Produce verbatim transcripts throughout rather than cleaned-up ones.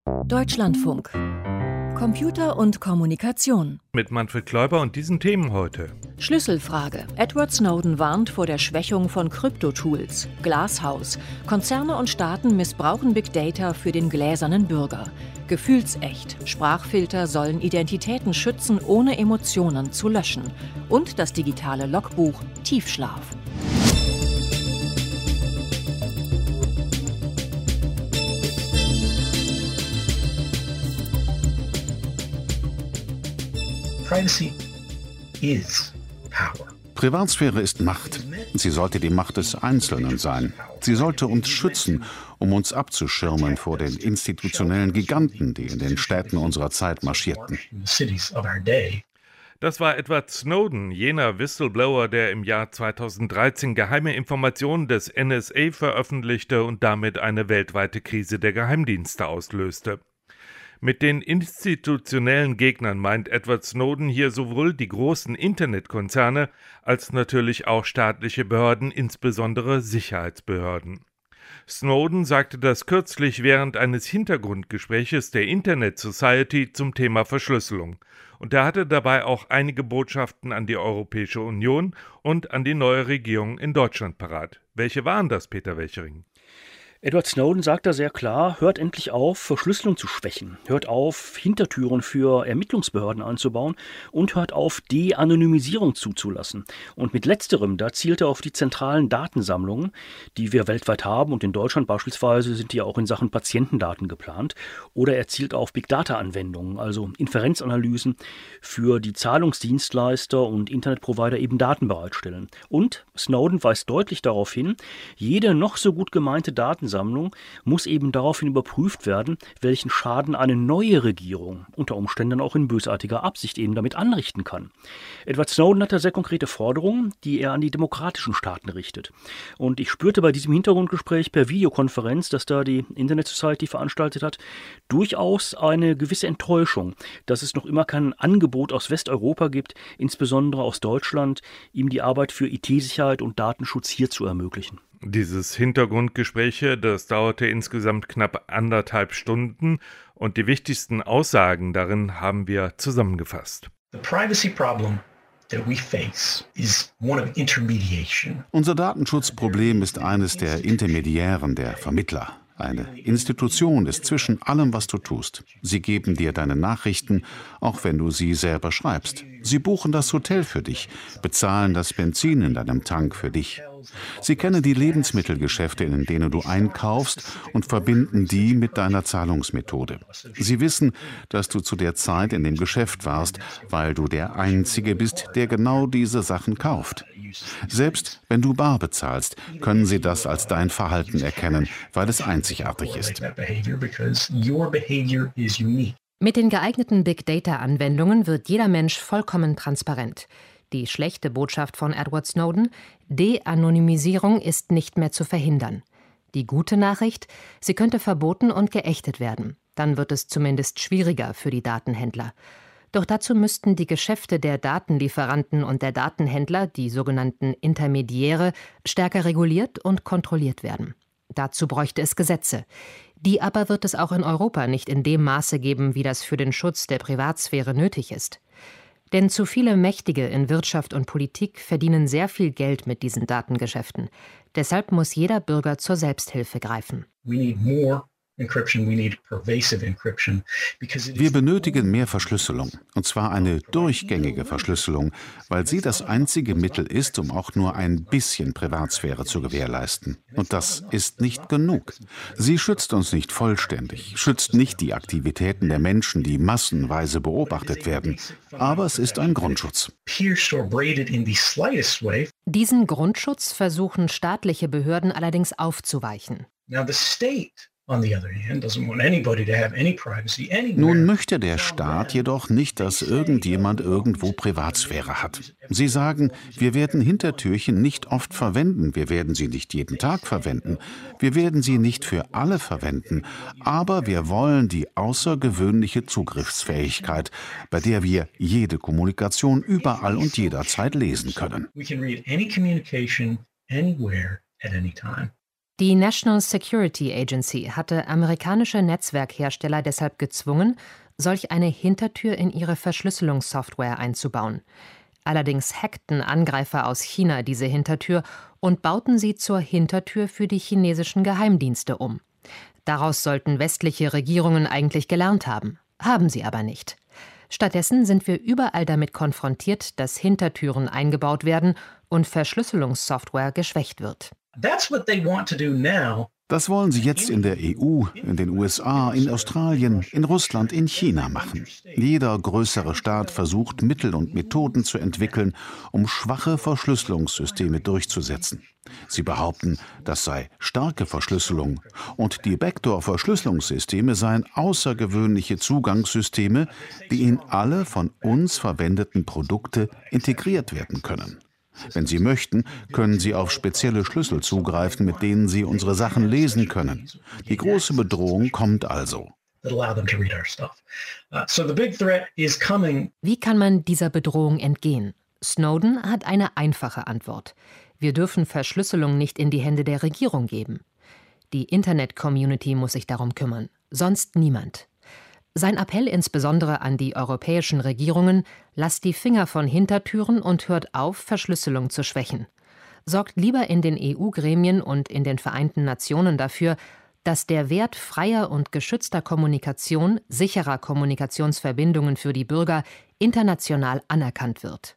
Deutschlandfunk. Computer und Kommunikation. Mit Manfred Kläuber und diesen Themen heute. Schlüsselfrage. Edward Snowden warnt vor der Schwächung von Kryptotools. Glashaus. Konzerne und Staaten missbrauchen Big Data für den gläsernen Bürger. Gefühlsecht. Sprachfilter sollen Identitäten schützen, ohne Emotionen zu löschen. Und das digitale Logbuch Tiefschlaf. Privacy is power. Privatsphäre ist Macht. Sie sollte die Macht des Einzelnen sein. Sie sollte uns schützen, um uns abzuschirmen vor den institutionellen Giganten, die in den Städten unserer Zeit marschierten. Das war Edward Snowden, jener Whistleblower, der im Jahr zweitausenddreizehn geheime Informationen des N S A veröffentlichte und damit eine weltweite Krise der Geheimdienste auslöste. Mit den institutionellen Gegnern meint Edward Snowden hier sowohl die großen Internetkonzerne als natürlich auch staatliche Behörden, insbesondere Sicherheitsbehörden. Snowden sagte das kürzlich während eines Hintergrundgespräches der Internet Society zum Thema Verschlüsselung. Und er hatte dabei auch einige Botschaften an die Europäische Union und an die neue Regierung in Deutschland parat. Welche waren das, Peter Welchering? Edward Snowden sagt da sehr klar, hört endlich auf, Verschlüsselung zu schwächen. Hört auf, Hintertüren für Ermittlungsbehörden einzubauen und hört auf, De-Anonymisierung zuzulassen. Und mit letzterem, da zielt er auf die zentralen Datensammlungen, die wir weltweit haben. Und in Deutschland beispielsweise sind die ja auch in Sachen Patientendaten geplant. Oder er zielt auf Big-Data-Anwendungen, also Inferenzanalysen für die Zahlungsdienstleister und Internetprovider eben Daten bereitstellen. Und Snowden weist deutlich darauf hin, jede noch so gut gemeinte Datensammlung Sammlung muss eben daraufhin überprüft werden, welchen Schaden eine neue Regierung unter Umständen auch in bösartiger Absicht eben damit anrichten kann. Edward Snowden hat da sehr konkrete Forderungen, die er an die demokratischen Staaten richtet. Und ich spürte bei diesem Hintergrundgespräch per Videokonferenz, das da die Internet Society veranstaltet hat, durchaus eine gewisse Enttäuschung, dass es noch immer kein Angebot aus Westeuropa gibt, insbesondere aus Deutschland, ihm die Arbeit für I T-Sicherheit und Datenschutz hier zu ermöglichen. Dieses Hintergrundgespräch, das dauerte insgesamt knapp anderthalb Stunden und die wichtigsten Aussagen darin haben wir zusammengefasst. The privacy problem that we face is one of intermediation. Unser Datenschutzproblem ist eines der Intermediären, der Vermittler. Eine Institution ist zwischen allem, was du tust. Sie geben dir deine Nachrichten, auch wenn du sie selber schreibst. Sie buchen das Hotel für dich, bezahlen das Benzin in deinem Tank für dich. Sie kennen die Lebensmittelgeschäfte, in denen du einkaufst, und verbinden die mit deiner Zahlungsmethode. Sie wissen, dass du zu der Zeit in dem Geschäft warst, weil du der Einzige bist, der genau diese Sachen kauft. Selbst wenn du bar bezahlst, können sie das als dein Verhalten erkennen, weil es einzigartig ist. Mit den geeigneten Big-Data-Anwendungen wird jeder Mensch vollkommen transparent. Die schlechte Botschaft von Edward Snowden: De-Anonymisierung ist nicht mehr zu verhindern. Die gute Nachricht: sie könnte verboten und geächtet werden. Dann wird es zumindest schwieriger für die Datenhändler. Doch dazu müssten die Geschäfte der Datenlieferanten und der Datenhändler, die sogenannten Intermediäre, stärker reguliert und kontrolliert werden. Dazu bräuchte es Gesetze. Die aber wird es auch in Europa nicht in dem Maße geben, wie das für den Schutz der Privatsphäre nötig ist. Denn zu viele Mächtige in Wirtschaft und Politik verdienen sehr viel Geld mit diesen Datengeschäften. Deshalb muss jeder Bürger zur Selbsthilfe greifen. We need more Wir benötigen mehr Verschlüsselung, und zwar eine durchgängige Verschlüsselung, weil sie das einzige Mittel ist, um auch nur ein bisschen Privatsphäre zu gewährleisten. Und das ist nicht genug. Sie schützt uns nicht vollständig, schützt nicht die Aktivitäten der Menschen, die massenweise beobachtet werden, aber es ist ein Grundschutz. Diesen Grundschutz versuchen staatliche Behörden allerdings aufzuweichen. Now the state Nun möchte der Staat jedoch nicht, dass irgendjemand irgendwo Privatsphäre hat. Sie sagen, wir werden Hintertürchen nicht oft verwenden, wir werden sie nicht jeden Tag verwenden, wir werden sie nicht für alle verwenden, aber wir wollen die außergewöhnliche Zugriffsfähigkeit, bei der wir jede Kommunikation überall und jederzeit lesen können. Die National Security Agency hatte amerikanische Netzwerkhersteller deshalb gezwungen, solch eine Hintertür in ihre Verschlüsselungssoftware einzubauen. Allerdings hackten Angreifer aus China diese Hintertür und bauten sie zur Hintertür für die chinesischen Geheimdienste um. Daraus sollten westliche Regierungen eigentlich gelernt haben, haben sie aber nicht. Stattdessen sind wir überall damit konfrontiert, dass Hintertüren eingebaut werden und Verschlüsselungssoftware geschwächt wird. That's what they want to do now. Das wollen sie jetzt in der E U, in den U S A, in Australien, in Russland, in China machen. Jeder größere Staat versucht, Mittel und Methoden zu entwickeln, um schwache Verschlüsselungssysteme durchzusetzen. Sie behaupten, das sei starke Verschlüsselung. Und die Backdoor-Verschlüsselungssysteme seien außergewöhnliche Zugangssysteme, die in alle von uns verwendeten Produkte integriert werden können. Wenn Sie möchten, können Sie auf spezielle Schlüssel zugreifen, mit denen Sie unsere Sachen lesen können. Die große Bedrohung kommt also. Wie kann man dieser Bedrohung entgehen? Snowden hat eine einfache Antwort. Wir dürfen Verschlüsselung nicht in die Hände der Regierung geben. Die Internet-Community muss sich darum kümmern, sonst niemand. Sein Appell insbesondere an die europäischen Regierungen: Lasst die Finger von Hintertüren und hört auf, Verschlüsselung zu schwächen. Sorgt lieber in den E U-Gremien und in den Vereinten Nationen dafür, dass der Wert freier und geschützter Kommunikation, sicherer Kommunikationsverbindungen für die Bürger international anerkannt wird.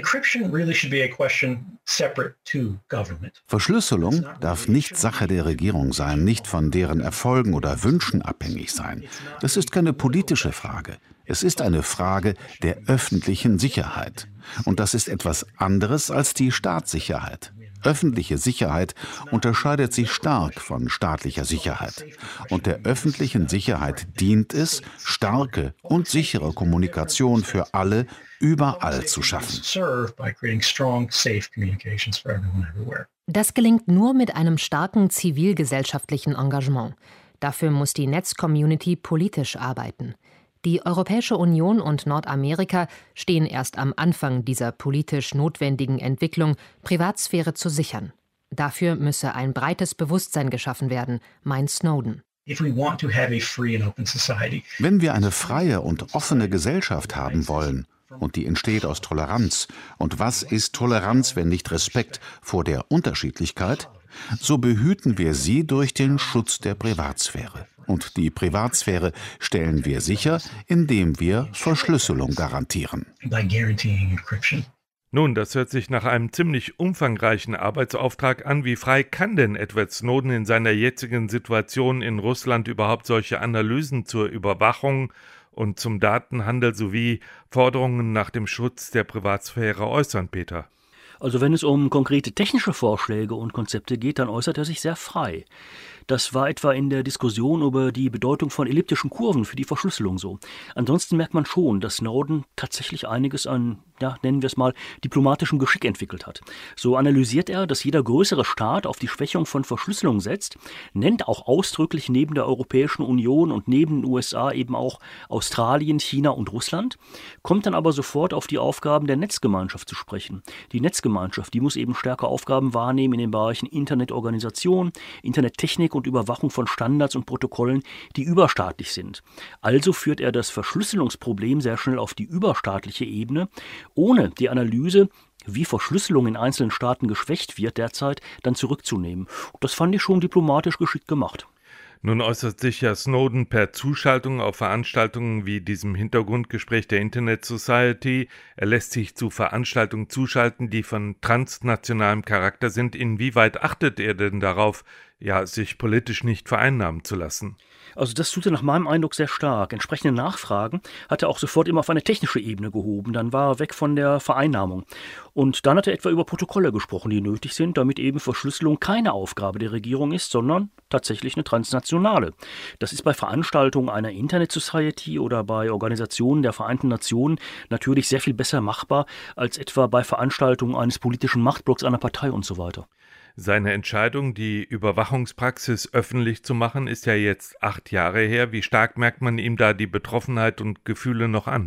Verschlüsselung darf nicht Sache der Regierung sein, nicht von deren Erfolgen oder Wünschen abhängig sein. Das ist keine politische Frage. Es ist eine Frage der öffentlichen Sicherheit. Und das ist etwas anderes als die Staatssicherheit. Öffentliche Sicherheit unterscheidet sich stark von staatlicher Sicherheit. Und der öffentlichen Sicherheit dient es, starke und sichere Kommunikation für alle überall zu schaffen. Das gelingt nur mit einem starken zivilgesellschaftlichen Engagement. Dafür muss die Netz-Community politisch arbeiten. Die Europäische Union und Nordamerika stehen erst am Anfang dieser politisch notwendigen Entwicklung, Privatsphäre zu sichern. Dafür müsse ein breites Bewusstsein geschaffen werden, meint Snowden. Wenn wir eine freie und offene Gesellschaft haben wollen, und die entsteht aus Toleranz, und was ist Toleranz, wenn nicht Respekt vor der Unterschiedlichkeit, so behüten wir sie durch den Schutz der Privatsphäre. Und die Privatsphäre stellen wir sicher, indem wir Verschlüsselung garantieren. Nun, das hört sich nach einem ziemlich umfangreichen Arbeitsauftrag an. Wie frei kann denn Edward Snowden in seiner jetzigen Situation in Russland überhaupt solche Analysen zur Überwachung und zum Datenhandel sowie Forderungen nach dem Schutz der Privatsphäre äußern, Peter? Also wenn es um konkrete technische Vorschläge und Konzepte geht, dann äußert er sich sehr frei. Das war etwa in der Diskussion über die Bedeutung von elliptischen Kurven für die Verschlüsselung so. Ansonsten merkt man schon, dass Snowden tatsächlich einiges an, ja, nennen wir es mal, diplomatischem Geschick entwickelt hat. So analysiert er, dass jeder größere Staat auf die Schwächung von Verschlüsselung setzt, nennt auch ausdrücklich neben der Europäischen Union und neben den U S A eben auch Australien, China und Russland, kommt dann aber sofort auf die Aufgaben der Netzgemeinschaft zu sprechen. Die Netzgemeinschaft, die muss eben stärker Aufgaben wahrnehmen in den Bereichen Internetorganisation, Internettechnik und Überwachung von Standards und Protokollen, die überstaatlich sind. Also führt er das Verschlüsselungsproblem sehr schnell auf die überstaatliche Ebene, ohne die Analyse, wie Verschlüsselung in einzelnen Staaten geschwächt wird derzeit, dann zurückzunehmen. Und das fand ich schon diplomatisch geschickt gemacht. Nun äußert sich ja Snowden per Zuschaltung auf Veranstaltungen wie diesem Hintergrundgespräch der Internet Society. Er lässt sich zu Veranstaltungen zuschalten, die von transnationalem Charakter sind. Inwieweit achtet er denn darauf, ja, sich politisch nicht vereinnahmen zu lassen? Also das tut er nach meinem Eindruck sehr stark. Entsprechende Nachfragen hat er auch sofort immer auf eine technische Ebene gehoben. Dann war er weg von der Vereinnahmung. Und dann hat er etwa über Protokolle gesprochen, die nötig sind, damit eben Verschlüsselung keine Aufgabe der Regierung ist, sondern tatsächlich eine transnationale. Das ist bei Veranstaltungen einer Internet Society oder bei Organisationen der Vereinten Nationen natürlich sehr viel besser machbar als etwa bei Veranstaltungen eines politischen Machtblocks einer Partei und so weiter. Seine Entscheidung, die Überwachungspraxis öffentlich zu machen, ist ja jetzt acht Jahre her. Wie stark merkt man ihm da die Betroffenheit und Gefühle noch an?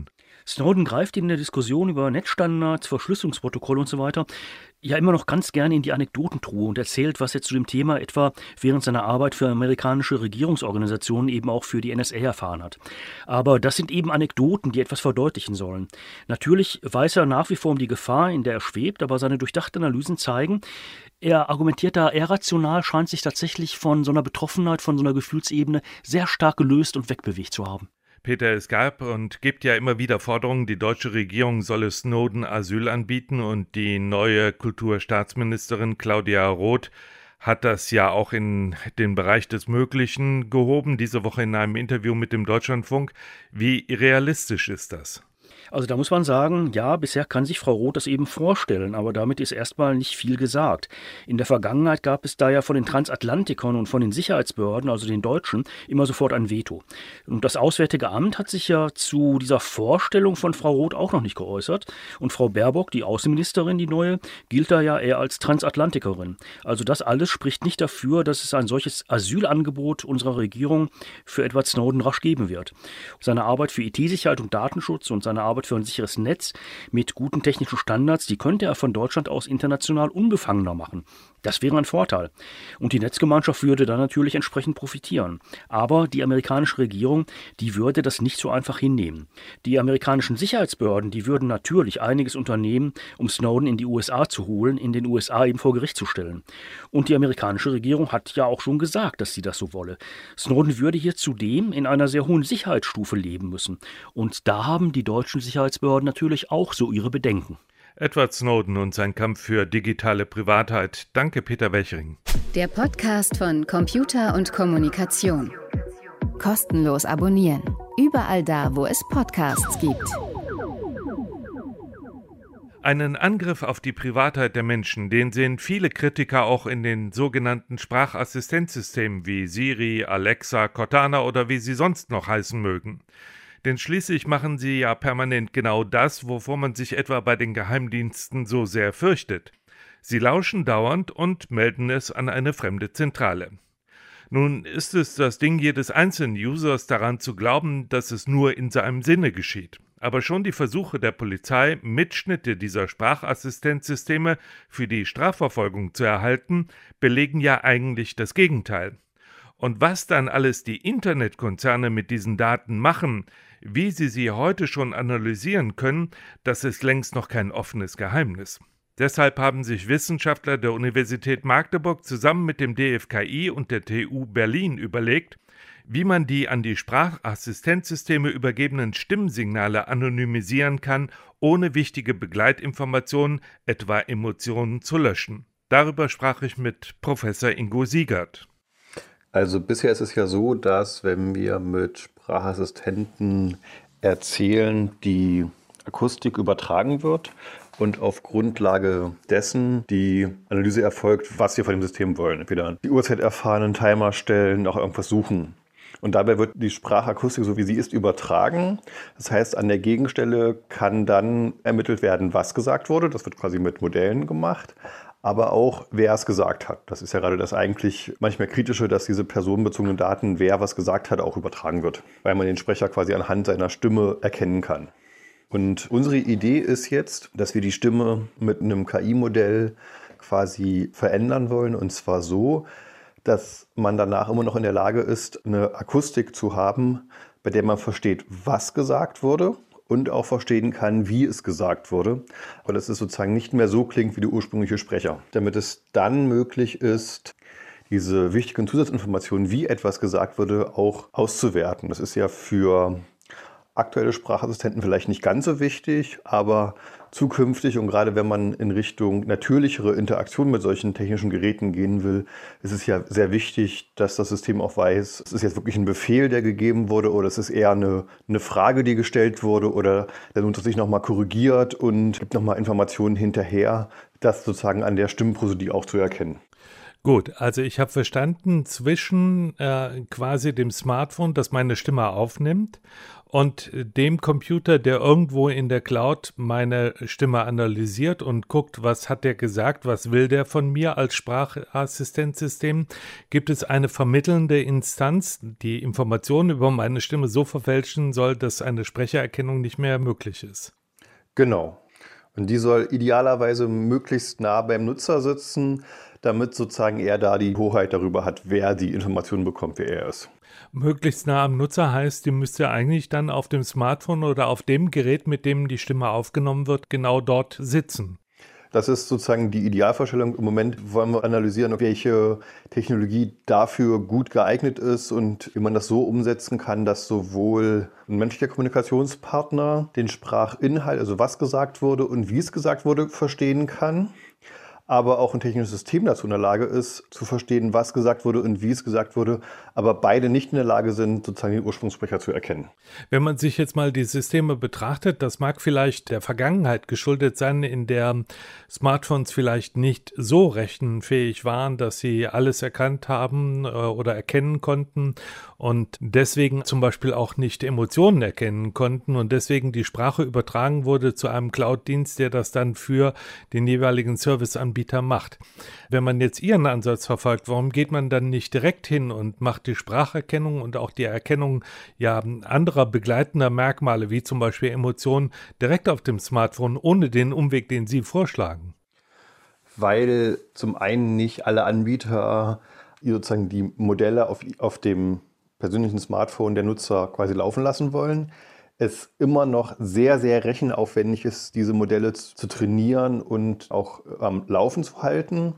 Snowden greift in der Diskussion über Netzstandards, Verschlüsselungsprotokolle und so weiter ja immer noch ganz gerne in die Anekdotentruhe und erzählt, was er zu dem Thema etwa während seiner Arbeit für amerikanische Regierungsorganisationen eben auch für die N S A erfahren hat. Aber das sind eben Anekdoten, die etwas verdeutlichen sollen. Natürlich weiß er nach wie vor um die Gefahr, in der er schwebt, aber seine durchdachten Analysen zeigen, er argumentiert da eher rational, scheint sich tatsächlich von so einer Betroffenheit, von so einer Gefühlsebene sehr stark gelöst und wegbewegt zu haben. Peter, es gab und gibt ja immer wieder Forderungen, die deutsche Regierung solle Snowden Asyl anbieten, und die neue Kulturstaatsministerin Claudia Roth hat das ja auch in den Bereich des Möglichen gehoben, diese Woche in einem Interview mit dem Deutschlandfunk. Wie realistisch ist das? Also da muss man sagen, ja, bisher kann sich Frau Roth das eben vorstellen, aber damit ist erstmal nicht viel gesagt. In der Vergangenheit gab es da ja von den Transatlantikern und von den Sicherheitsbehörden, also den Deutschen, immer sofort ein Veto. Und das Auswärtige Amt hat sich ja zu dieser Vorstellung von Frau Roth auch noch nicht geäußert. Und Frau Baerbock, die Außenministerin, die neue, gilt da ja eher als Transatlantikerin. Also das alles spricht nicht dafür, dass es ein solches Asylangebot unserer Regierung für Edward Snowden rasch geben wird. Seine Arbeit für I T-Sicherheit und Datenschutz und seine Arbeit für ein sicheres Netz mit guten technischen Standards, die könnte er von Deutschland aus international unbefangener machen. Das wäre ein Vorteil. Und die Netzgemeinschaft würde dann natürlich entsprechend profitieren. Aber die amerikanische Regierung, die würde das nicht so einfach hinnehmen. Die amerikanischen Sicherheitsbehörden, die würden natürlich einiges unternehmen, um Snowden in die U S A zu holen, in den U S A eben vor Gericht zu stellen. Und die amerikanische Regierung hat ja auch schon gesagt, dass sie das so wolle. Snowden würde hier zudem in einer sehr hohen Sicherheitsstufe leben müssen. Und da haben die deutschen Sicherheitsbehörden natürlich auch so ihre Bedenken. Edward Snowden und sein Kampf für digitale Privatheit. Danke, Peter Welchering. Der Podcast von Computer und Kommunikation. Kostenlos abonnieren. Überall da, wo es Podcasts gibt. Einen Angriff auf die Privatheit der Menschen, den sehen viele Kritiker auch in den sogenannten Sprachassistenzsystemen wie Siri, Alexa, Cortana oder wie sie sonst noch heißen mögen. Denn schließlich machen sie ja permanent genau das, wovor man sich etwa bei den Geheimdiensten so sehr fürchtet. Sie lauschen dauernd und melden es an eine fremde Zentrale. Nun ist es das Ding jedes einzelnen Users, daran zu glauben, dass es nur in seinem Sinne geschieht. Aber schon die Versuche der Polizei, Mitschnitte dieser Sprachassistenzsysteme für die Strafverfolgung zu erhalten, belegen ja eigentlich das Gegenteil. Und was dann alles die Internetkonzerne mit diesen Daten machen, wie sie sie heute schon analysieren können, das ist längst noch kein offenes Geheimnis. Deshalb haben sich Wissenschaftler der Universität Magdeburg zusammen mit dem D F K I und der T U Berlin überlegt, wie man die an die Sprachassistenzsysteme übergebenen Stimmsignale anonymisieren kann, ohne wichtige Begleitinformationen, etwa Emotionen, zu löschen. Darüber sprach ich mit Professor Ingo Siegert. Also bisher ist es ja so, dass wenn wir mit Sprachassistenten erzählen, die Akustik übertragen wird und auf Grundlage dessen die Analyse erfolgt, was wir von dem System wollen. Entweder die Uhrzeit erfahren, einen Timer stellen, auch irgendwas suchen. Und dabei wird die Sprachakustik, so wie sie ist, übertragen. Das heißt, an der Gegenstelle kann dann ermittelt werden, was gesagt wurde. Das wird quasi mit Modellen gemacht. Aber auch, wer es gesagt hat. Das ist ja gerade das eigentlich manchmal Kritische, dass diese personenbezogenen Daten, wer was gesagt hat, auch übertragen wird. Weil man den Sprecher quasi anhand seiner Stimme erkennen kann. Und unsere Idee ist jetzt, dass wir die Stimme mit einem K I-Modell quasi verändern wollen. Und zwar so, dass man danach immer noch in der Lage ist, eine Akustik zu haben, bei der man versteht, was gesagt wurde. Und auch verstehen kann, wie es gesagt wurde. Aber dass es sozusagen nicht mehr so klingt wie der ursprüngliche Sprecher. Damit es dann möglich ist, diese wichtigen Zusatzinformationen, wie etwas gesagt wurde, auch auszuwerten. Das ist ja für aktuelle Sprachassistenten vielleicht nicht ganz so wichtig, aber zukünftig und gerade wenn man in Richtung natürlichere Interaktion mit solchen technischen Geräten gehen will, ist es ja sehr wichtig, dass das System auch weiß, es ist jetzt wirklich ein Befehl, der gegeben wurde oder es ist eher eine, eine Frage, die gestellt wurde oder der Nutzer sich nochmal korrigiert und gibt nochmal Informationen hinterher, das sozusagen an der Stimmprosodie auch zu erkennen. Gut, also ich habe verstanden, zwischen äh, quasi dem Smartphone, das meine Stimme aufnimmt, und dem Computer, der irgendwo in der Cloud meine Stimme analysiert und guckt, was hat der gesagt, was will der von mir als Sprachassistenzsystem, gibt es eine vermittelnde Instanz, die Informationen über meine Stimme so verfälschen soll, dass eine Sprechererkennung nicht mehr möglich ist. Genau. Und die soll idealerweise möglichst nah beim Nutzer sitzen, damit sozusagen er da die Hoheit darüber hat, wer die Informationen bekommt, wer er ist. Möglichst nah am Nutzer heißt, die müsste eigentlich dann auf dem Smartphone oder auf dem Gerät, mit dem die Stimme aufgenommen wird, genau dort sitzen. Das ist sozusagen die Idealvorstellung. Im Moment wollen wir analysieren, welche Technologie dafür gut geeignet ist und wie man das so umsetzen kann, dass sowohl ein menschlicher Kommunikationspartner den Sprachinhalt, also was gesagt wurde und wie es gesagt wurde, verstehen kann, aber auch ein technisches System dazu in der Lage ist, zu verstehen, was gesagt wurde und wie es gesagt wurde, aber beide nicht in der Lage sind, sozusagen den Ursprungssprecher zu erkennen. Wenn man sich jetzt mal die Systeme betrachtet, das mag vielleicht der Vergangenheit geschuldet sein, in der Smartphones vielleicht nicht so rechenfähig waren, dass sie alles erkannt haben äh, oder erkennen konnten und deswegen zum Beispiel auch nicht Emotionen erkennen konnten und deswegen die Sprache übertragen wurde zu einem Cloud-Dienst, der das dann für den jeweiligen Serviceanbieter macht. Wenn man jetzt Ihren Ansatz verfolgt, warum geht man dann nicht direkt hin und macht die Spracherkennung und auch die Erkennung ja anderer begleitender Merkmale, wie zum Beispiel Emotionen, direkt auf dem Smartphone, ohne den Umweg, den Sie vorschlagen? Weil zum einen nicht alle Anbieter sozusagen die Modelle auf, auf dem persönlichen Smartphone der Nutzer quasi laufen lassen wollen. Es immer noch sehr, sehr rechenaufwendig ist, diese Modelle zu, zu trainieren und auch am Laufen zu halten.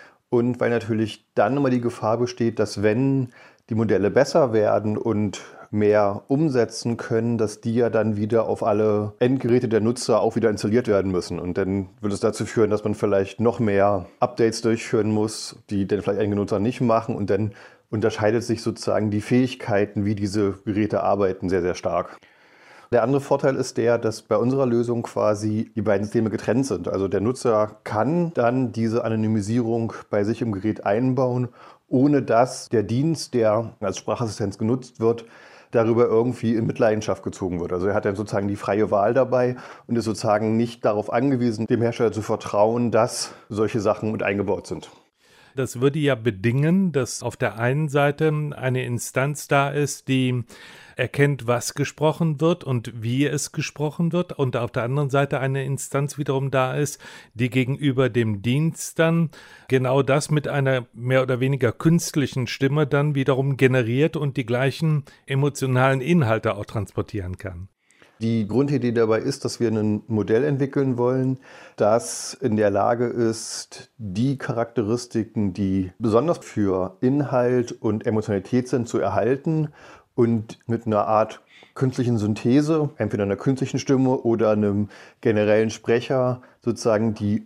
Und weil natürlich dann immer die Gefahr besteht, dass wenn die Modelle besser werden und mehr umsetzen können, dass die ja dann wieder auf alle Endgeräte der Nutzer auch wieder installiert werden müssen. Und dann würde es dazu führen, dass man vielleicht noch mehr Updates durchführen muss, die dann vielleicht einige Nutzer nicht machen. Und dann unterscheidet sich sozusagen die Fähigkeiten, wie diese Geräte arbeiten, sehr, sehr stark. Der andere Vorteil ist der, dass bei unserer Lösung quasi die beiden Systeme getrennt sind. Also der Nutzer kann dann diese Anonymisierung bei sich im Gerät einbauen, ohne dass der Dienst, der als Sprachassistenz genutzt wird, darüber irgendwie in Mitleidenschaft gezogen wird. Also er hat dann sozusagen die freie Wahl dabei und ist sozusagen nicht darauf angewiesen, dem Hersteller zu vertrauen, dass solche Sachen mit eingebaut sind. Das würde ja bedingen, dass auf der einen Seite eine Instanz da ist, die erkennt, was gesprochen wird und wie es gesprochen wird, und auf der anderen Seite eine Instanz wiederum da ist, die gegenüber dem Dienst dann genau das mit einer mehr oder weniger künstlichen Stimme dann wiederum generiert und die gleichen emotionalen Inhalte auch transportieren kann. Die Grundidee dabei ist, dass wir ein Modell entwickeln wollen, das in der Lage ist, die Charakteristiken, die besonders für Inhalt und Emotionalität sind, zu erhalten und mit einer Art künstlichen Synthese, entweder einer künstlichen Stimme oder einem generellen Sprecher, sozusagen die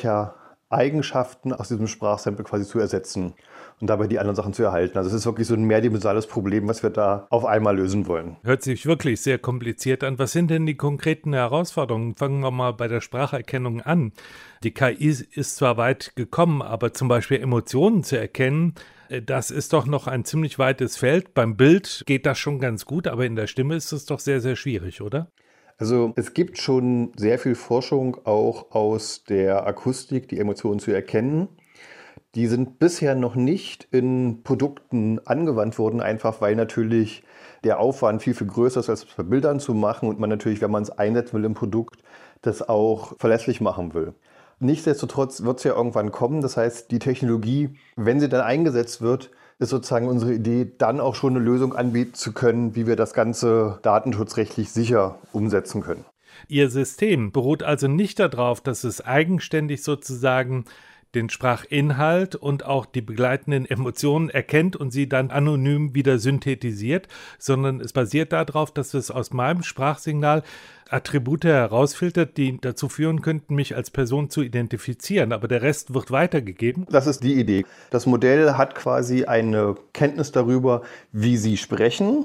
Sprechereigenschaften aus diesem Sprachsample quasi zu ersetzen und dabei die anderen Sachen zu erhalten. Also es ist wirklich so ein mehrdimensionales Problem, was wir da auf einmal lösen wollen. Hört sich wirklich sehr kompliziert an. Was sind denn die konkreten Herausforderungen? Fangen wir mal bei der Spracherkennung an. Die K I ist zwar weit gekommen, aber zum Beispiel Emotionen zu erkennen, das ist doch noch ein ziemlich weites Feld. Beim Bild geht das schon ganz gut, aber in der Stimme ist es doch sehr, sehr schwierig, oder? Also es gibt schon sehr viel Forschung auch aus der Akustik, die Emotionen zu erkennen. Die sind bisher noch nicht in Produkten angewandt worden, einfach weil natürlich der Aufwand viel, viel größer ist, als es bei Bildern zu machen und man natürlich, wenn man es einsetzen will im Produkt, das auch verlässlich machen will. Nichtsdestotrotz wird es ja irgendwann kommen. Das heißt, die Technologie, wenn sie dann eingesetzt wird, ist sozusagen unsere Idee, dann auch schon eine Lösung anbieten zu können, wie wir das Ganze datenschutzrechtlich sicher umsetzen können. Ihr System beruht also nicht darauf, dass es eigenständig sozusagen den Sprachinhalt und auch die begleitenden Emotionen erkennt und sie dann anonym wieder synthetisiert, sondern es basiert darauf, dass es aus meinem Sprachsignal Attribute herausfiltert, die dazu führen könnten, mich als Person zu identifizieren, aber der Rest wird weitergegeben. Das ist die Idee. Das Modell hat quasi eine Kenntnis darüber, wie Sie sprechen.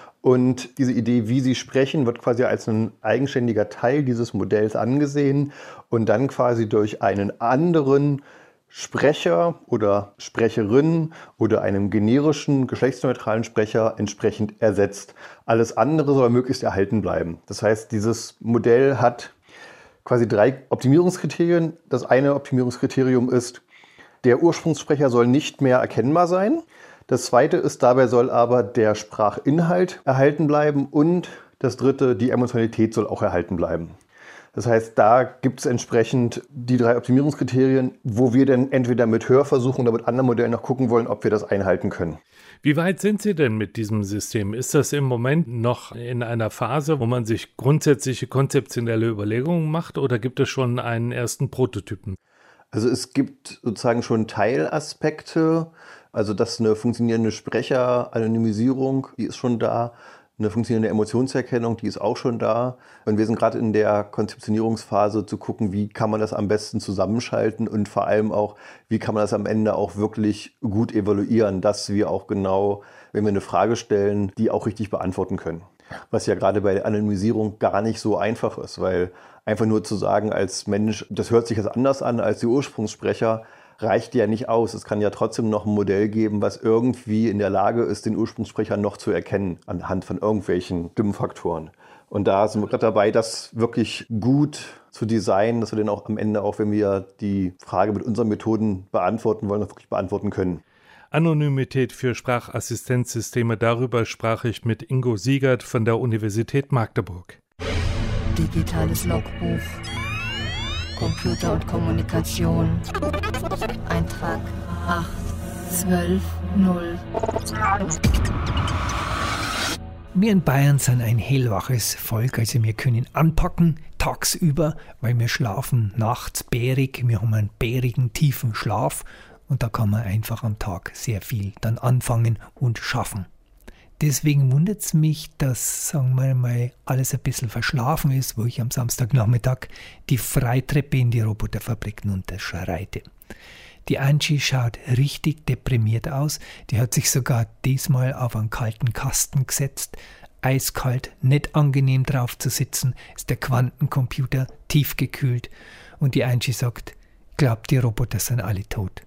Und diese Idee, wie Sie sprechen, wird quasi als ein eigenständiger Teil dieses Modells angesehen und dann quasi durch einen anderen Sprecher oder Sprecherin oder einem generischen, geschlechtsneutralen Sprecher entsprechend ersetzt. Alles andere soll möglichst erhalten bleiben. Das heißt, dieses Modell hat quasi drei Optimierungskriterien. Das eine Optimierungskriterium ist, der Ursprungssprecher soll nicht mehr erkennbar sein. Das zweite ist, dabei soll aber der Sprachinhalt erhalten bleiben. Und das dritte, die Emotionalität soll auch erhalten bleiben. Das heißt, da gibt es entsprechend die drei Optimierungskriterien, wo wir dann entweder mit Hörversuchen oder mit anderen Modellen noch gucken wollen, ob wir das einhalten können. Wie weit sind Sie denn mit diesem System? Ist das im Moment noch in einer Phase, wo man sich grundsätzliche konzeptionelle Überlegungen macht, oder gibt es schon einen ersten Prototypen? Also es gibt sozusagen schon Teilaspekte, also dass eine funktionierende Sprecheranonymisierung, die ist schon da. Eine funktionierende Emotionserkennung, die ist auch schon da. Und wir sind gerade in der Konzeptionierungsphase zu gucken, wie kann man das am besten zusammenschalten und vor allem auch, wie kann man das am Ende auch wirklich gut evaluieren, dass wir auch genau, wenn wir eine Frage stellen, die auch richtig beantworten können. Was ja gerade bei der Anonymisierung gar nicht so einfach ist, weil einfach nur zu sagen als Mensch, das hört sich jetzt anders an als die Ursprungssprecher, reicht ja nicht aus. Es kann ja trotzdem noch ein Modell geben, was irgendwie in der Lage ist, den Ursprungssprecher noch zu erkennen anhand von irgendwelchen Stimmfaktoren. Und da sind wir gerade dabei, das wirklich gut zu designen, dass wir den auch am Ende, auch wenn wir die Frage mit unseren Methoden beantworten wollen, auch wirklich beantworten können. Anonymität für Sprachassistenzsysteme, darüber sprach ich mit Ingo Siegert von der Universität Magdeburg. Digitales Logbuch. Computer und Kommunikation. Eintrag acht zwölf null. Wir in Bayern sind ein hellwaches Volk, also wir können anpacken tagsüber, weil wir schlafen nachts bärig, wir haben einen bärigen, tiefen Schlaf und da kann man einfach am Tag sehr viel dann anfangen und schaffen. Deswegen wundert es mich, dass, sagen wir mal, alles ein bisschen verschlafen ist, wo ich am Samstagnachmittag die Freitreppe in die Roboterfabrik runterschreite. Die Angie schaut richtig deprimiert aus. Die hat sich sogar diesmal auf einen kalten Kasten gesetzt. Eiskalt, nicht angenehm drauf zu sitzen, ist der Quantencomputer tiefgekühlt. Und die Angie sagt, glaubt, die Roboter sind alle tot.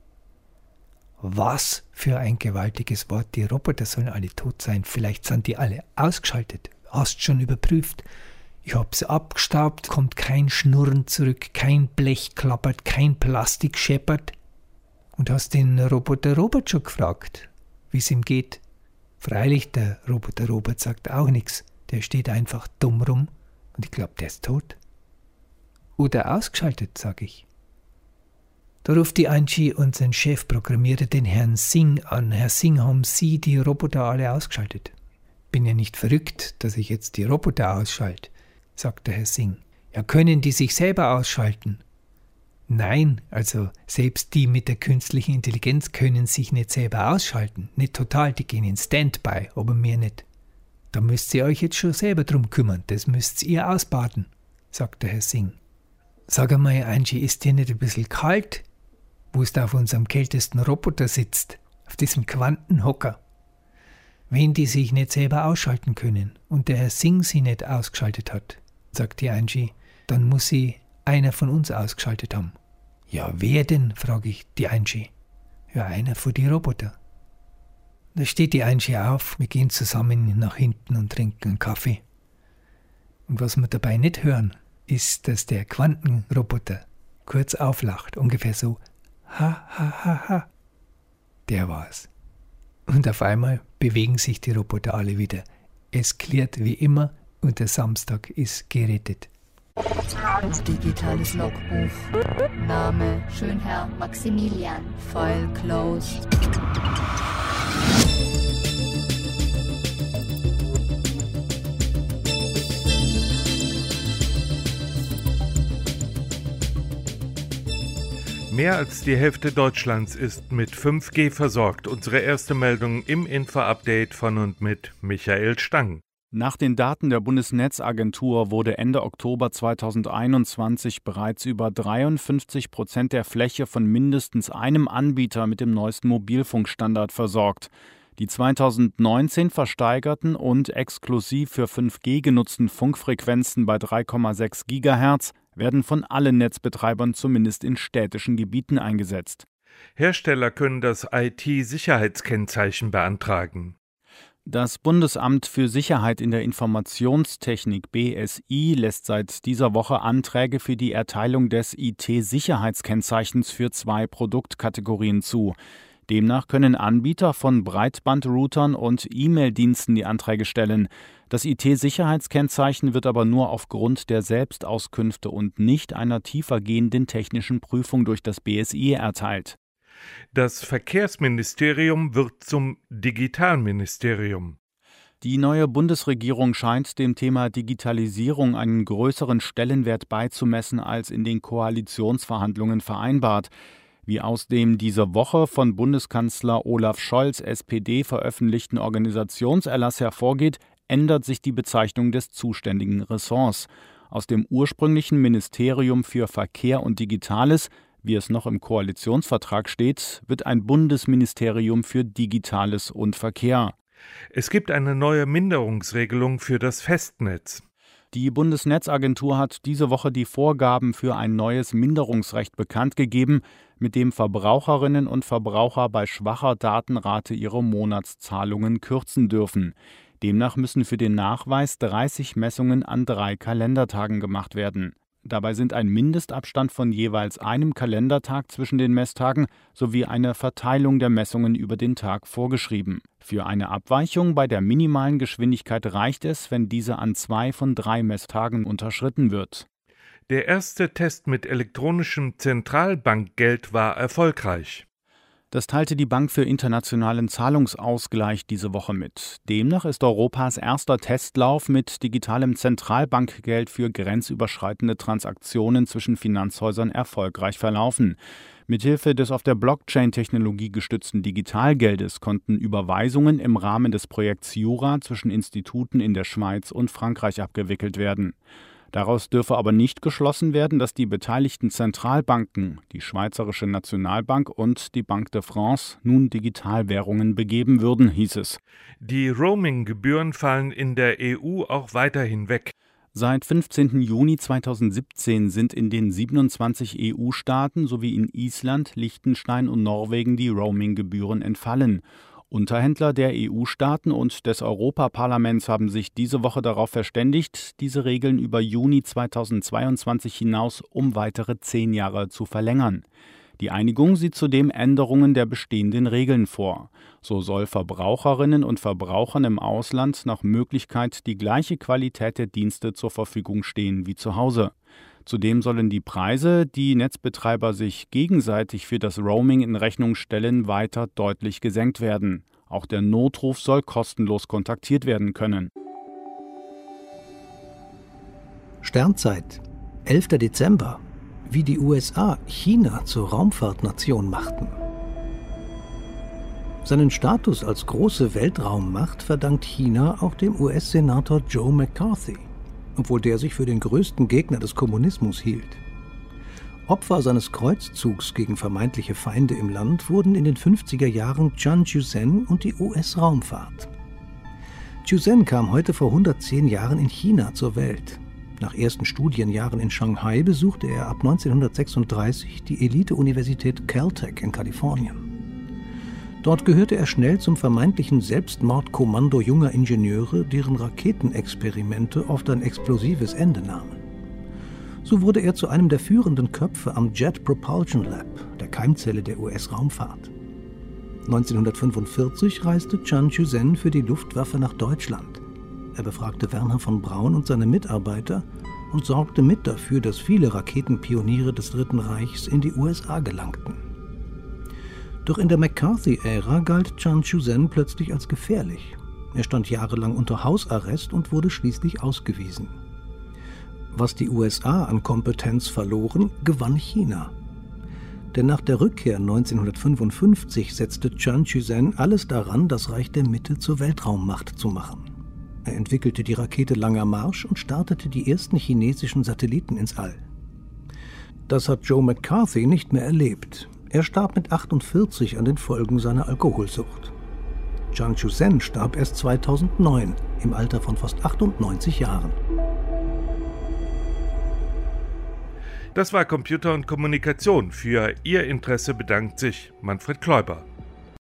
Was für ein gewaltiges Wort, die Roboter sollen alle tot sein. Vielleicht sind die alle ausgeschaltet. Hast schon überprüft. Ich hab's abgestaubt, kommt kein Schnurren zurück, kein Blech klappert, kein Plastik scheppert. Und hast den Roboter Robert schon gefragt, wie es ihm geht. Freilich, der Roboter Robert sagt auch nichts. Der steht einfach dumm rum und ich glaube, der ist tot. Oder ausgeschaltet, sag ich. Da ruft die Angie unseren Chefprogrammierer, den Herrn Singh, an. Herr Singh, haben Sie die Roboter alle ausgeschaltet? Bin ja nicht verrückt, dass ich jetzt die Roboter ausschalte, sagt der Herr Singh. Ja, können die sich selber ausschalten? Nein, also selbst die mit der künstlichen Intelligenz können sich nicht selber ausschalten. Nicht total, die gehen in Standby, aber mir nicht. Da müsst ihr euch jetzt schon selber drum kümmern, das müsst ihr ausbaden, sagt der Herr Singh. Sag einmal, Angie, ist dir nicht ein bisschen kalt, wo du auf unserem kältesten Roboter sitzt, auf diesem Quantenhocker? Wenn die sich nicht selber ausschalten können und der Herr Singh sie nicht ausgeschaltet hat, sagt die Angie, dann muss sie einer von uns ausgeschaltet haben. Ja, wer denn, frage ich die Angie. Ja, einer von die Roboter. Da steht die Angie auf, wir gehen zusammen nach hinten und trinken einen Kaffee. Und was wir dabei nicht hören, ist, dass der Quantenroboter kurz auflacht, ungefähr so, ha, ha, ha, ha. Der war's. Und auf einmal bewegen sich die Roboter alle wieder. Es klirrt wie immer und der Samstag ist gerettet. Digitales Logbuch. Name Schönherr Maximilian. File closed. Mehr als die Hälfte Deutschlands ist mit fünf G versorgt. Unsere erste Meldung im Info-Update von und mit Michael Stang. Nach den Daten der Bundesnetzagentur wurde Ende Oktober zweitausendeinundzwanzig bereits über dreiundfünfzig Prozent der Fläche von mindestens einem Anbieter mit dem neuesten Mobilfunkstandard versorgt. Die zweitausendneunzehn versteigerten und exklusiv für fünf G genutzten Funkfrequenzen bei drei Komma sechs Gigahertz werden von allen Netzbetreibern zumindest in städtischen Gebieten eingesetzt. Hersteller können das I T-Sicherheitskennzeichen beantragen. Das Bundesamt für Sicherheit in der Informationstechnik B S I lässt seit dieser Woche Anträge für die Erteilung des I T-Sicherheitskennzeichens für zwei Produktkategorien zu. Demnach können Anbieter von Breitbandroutern und E-Mail-Diensten die Anträge stellen. Das I T-Sicherheitskennzeichen wird aber nur aufgrund der Selbstauskünfte und nicht einer tiefergehenden technischen Prüfung durch das B S I erteilt. Das Verkehrsministerium wird zum Digitalministerium. Die neue Bundesregierung scheint dem Thema Digitalisierung einen größeren Stellenwert beizumessen als in den Koalitionsverhandlungen vereinbart. Wie aus dem diese Woche von Bundeskanzler Olaf Scholz S P D veröffentlichten Organisationserlass hervorgeht, ändert sich die Bezeichnung des zuständigen Ressorts. Aus dem ursprünglichen Ministerium für Verkehr und Digitales, wie es noch im Koalitionsvertrag steht, wird ein Bundesministerium für Digitales und Verkehr. Es gibt eine neue Minderungsregelung für das Festnetz. Die Bundesnetzagentur hat diese Woche die Vorgaben für ein neues Minderungsrecht bekannt gegeben, mit dem Verbraucherinnen und Verbraucher bei schwacher Datenrate ihre Monatszahlungen kürzen dürfen. Demnach müssen für den Nachweis dreißig Messungen an drei Kalendertagen gemacht werden. Dabei sind ein Mindestabstand von jeweils einem Kalendertag zwischen den Messtagen sowie eine Verteilung der Messungen über den Tag vorgeschrieben. Für eine Abweichung bei der minimalen Geschwindigkeit reicht es, wenn diese an zwei von drei Messtagen unterschritten wird. Der erste Test mit elektronischem Zentralbankgeld war erfolgreich. Das teilte die Bank für internationalen Zahlungsausgleich diese Woche mit. Demnach ist Europas erster Testlauf mit digitalem Zentralbankgeld für grenzüberschreitende Transaktionen zwischen Finanzhäusern erfolgreich verlaufen. Mithilfe des auf der Blockchain-Technologie gestützten Digitalgeldes konnten Überweisungen im Rahmen des Projekts Jura zwischen Instituten in der Schweiz und Frankreich abgewickelt werden. Daraus dürfe aber nicht geschlossen werden, dass die beteiligten Zentralbanken, die Schweizerische Nationalbank und die Banque de France, nun Digitalwährungen begeben würden, hieß es. Die Roaming-Gebühren fallen in der E U auch weiterhin weg. Seit fünfzehnten Juni zweitausendsiebzehn sind in den siebenundzwanzig E U-Staaten sowie in Island, Liechtenstein und Norwegen die Roaming-Gebühren entfallen. Unterhändler der E U-Staaten und des Europaparlaments haben sich diese Woche darauf verständigt, diese Regeln über Juni zweitausendzweiundzwanzig hinaus um weitere zehn Jahre zu verlängern. Die Einigung sieht zudem Änderungen der bestehenden Regeln vor. So soll Verbraucherinnen und Verbrauchern im Ausland nach Möglichkeit die gleiche Qualität der Dienste zur Verfügung stehen wie zu Hause. Zudem sollen die Preise, die Netzbetreiber sich gegenseitig für das Roaming in Rechnung stellen, weiter deutlich gesenkt werden. Auch der Notruf soll kostenlos kontaktiert werden können. Sternzeit, elfter Dezember. Wie die U S A China zur Raumfahrtnation machten. Seinen Status als große Weltraummacht verdankt China auch dem U S-Senator Joe McCarthy, obwohl der sich für den größten Gegner des Kommunismus hielt. Opfer seines Kreuzzugs gegen vermeintliche Feinde im Land wurden in den fünfziger Jahren Chan Chuzhen und die U S-Raumfahrt. Chuzhen kam heute vor hundertzehn Jahren in China zur Welt. Nach ersten Studienjahren in Shanghai besuchte er ab neunzehnhundertsechsunddreißig die Elite-Universität Caltech in Kalifornien. Dort gehörte er schnell zum vermeintlichen Selbstmordkommando junger Ingenieure, deren Raketenexperimente oft ein explosives Ende nahmen. So wurde er zu einem der führenden Köpfe am Jet Propulsion Lab, der Keimzelle der U S-Raumfahrt. neunzehnhundertfünfundvierzig reiste Chan Chuzhen für die Luftwaffe nach Deutschland. Er befragte Wernher von Braun und seine Mitarbeiter und sorgte mit dafür, dass viele Raketenpioniere des Dritten Reichs in die U S A gelangten. Doch in der McCarthy-Ära galt Chan Chuzhen plötzlich als gefährlich. Er stand jahrelang unter Hausarrest und wurde schließlich ausgewiesen. Was die U S A an Kompetenz verloren, gewann China. Denn nach der Rückkehr neunzehnhundertfünfundfünfzig setzte Chan Chuzhen alles daran, das Reich der Mitte zur Weltraummacht zu machen. Er entwickelte die Rakete Langer Marsch und startete die ersten chinesischen Satelliten ins All. Das hat Joe McCarthy nicht mehr erlebt. Er starb mit achtundvierzig an den Folgen seiner Alkoholsucht. Chan Chuzhen starb erst zweitausendneun, im Alter von fast achtundneunzig Jahren. Das war Computer und Kommunikation. Für Ihr Interesse bedankt sich Manfred Kläuber.